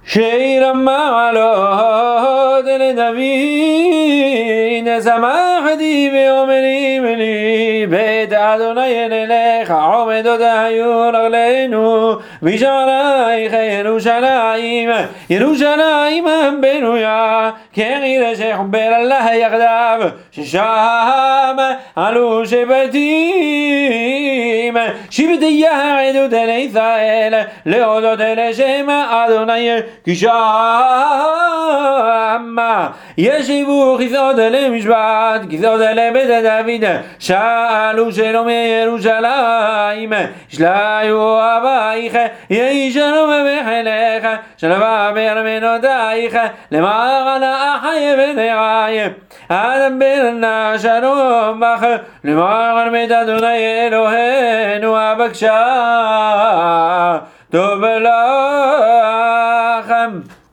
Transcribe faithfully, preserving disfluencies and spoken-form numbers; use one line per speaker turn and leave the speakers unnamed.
שיר המעלות לדוד, שמחתי ואומרים לי, בית אדוני נלך, עומדות היו רגלינו, בשערייך ירושלים, ירושלים בנויה, כעיר שחובר לה יחדיו, ששם עלו שבטים, שבטי יעדות אל ישראל, להודות אל שם אדוני, כי שם ישבו כיסאות למשפט, כיסאות לבית דוד, שאלו שלום ירושלים, ישליו אבייך, יהי שלום בחילך, שלווה בארמנותייך, למען אחי ונעי, אדבר נא שלום בך, למען בית אדוני אלוהינו אבקשה טוב לכם.